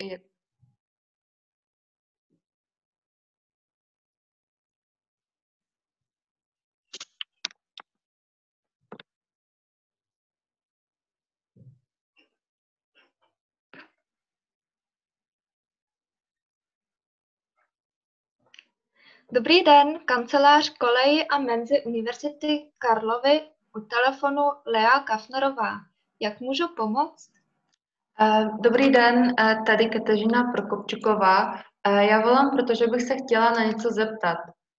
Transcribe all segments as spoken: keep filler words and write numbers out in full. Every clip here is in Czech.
Je- Dobrý den, kancelář Koleji a Menzy Univerzity Karlovy, u telefonu Lea Kafnerová. Jak můžu pomoct? Eh, Dobrý den, eh, tady Kateřina Prokopčuková. Eh, Já volám, protože bych se chtěla na něco zeptat.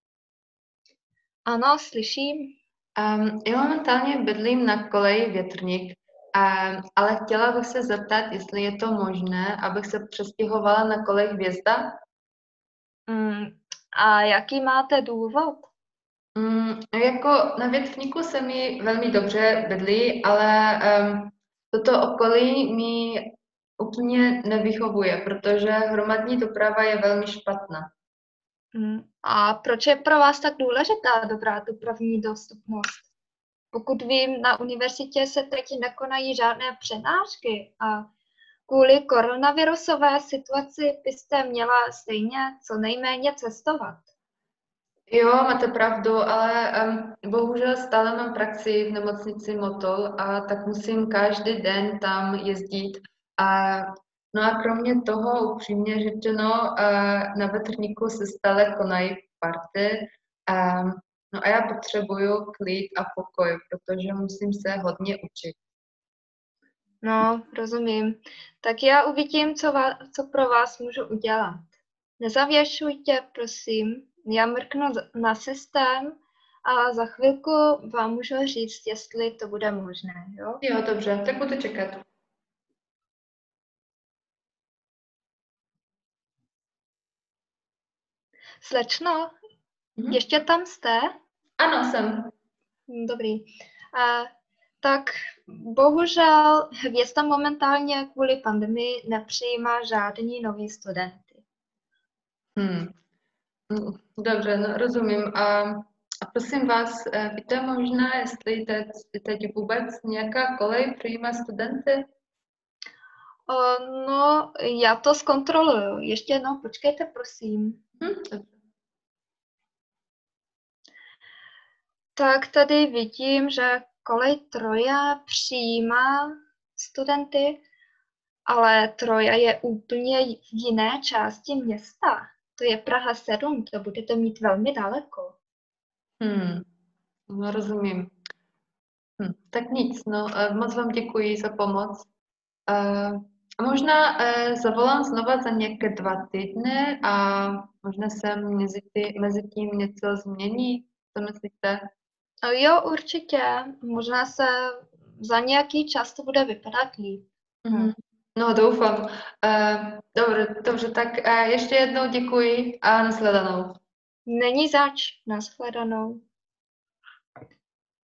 Ano, slyším. Um, já momentálně bydlím na koleji Větrník, um, ale chtěla bych se zeptat, jestli je to možné, abych se přestěhovala na kolej Hvězda. Mm, a jaký máte důvod? Mm, jako na Větrníku se mi velmi dobře bydlí, ale um, toto okolí mi úplně nevyhovuje, protože hromadní doprava je velmi špatná. Mm, a proč je pro vás tak důležitá dobrá dopravní dostupnost? Pokud vím, na univerzitě se teď nekonají žádné přednášky a kvůli koronavirusové situaci byste měla stejně co nejméně cestovat. Jo, máte pravdu, ale um, bohužel stále mám praxi v nemocnici Motol a tak musím každý den tam jezdit. A, no a kromě toho, upřímně řečeno, uh, na Vetrníku se stále konají party. Um, no a já potřebuju klid a pokoj, protože musím se hodně učit. No, rozumím. Tak já uvidím, co, va- co pro vás můžu udělat. Nezavěšujte, prosím. Já mrknu z- na systém a za chvilku vám můžu říct, jestli to bude možné, jo? Jo, dobře, tak budu čekat. Slečno, Mhm. ještě tam jste? Ano, jsem. Hm, Dobrý. A, tak bohužel Hvězda momentálně kvůli pandemii nepřijímá žádný nový studenty. Hmm. Mm, Dobře, no, rozumím. A, a prosím vás, eh, víte možná, jestli teď, teď vůbec nějaká kolej přijímá studenty? O, no, já to zkontroluju. Ještě jednou počkejte, prosím. Hm, dobře. Tak tady vidím, že kolej Troja přijímá studenty, ale Troja je úplně v jiné části města. To je Praha sedm, to budete mít velmi daleko. Hmm, no, rozumím. Hm, tak nic, no, eh, moc vám děkuji za pomoc. Eh, A možná eh, zavolám znova za nějaké dva týdny a možná se mezi, ty, mezi tím něco změní. Co myslíte? A jo, určitě. Možná se za nějaký čas to bude vypadat líp. Mhm. Hm. No, doufám. Eh, dobře, dobře, tak eh, ještě jednou děkuji a nashledanou. Není zač. Nashledanou.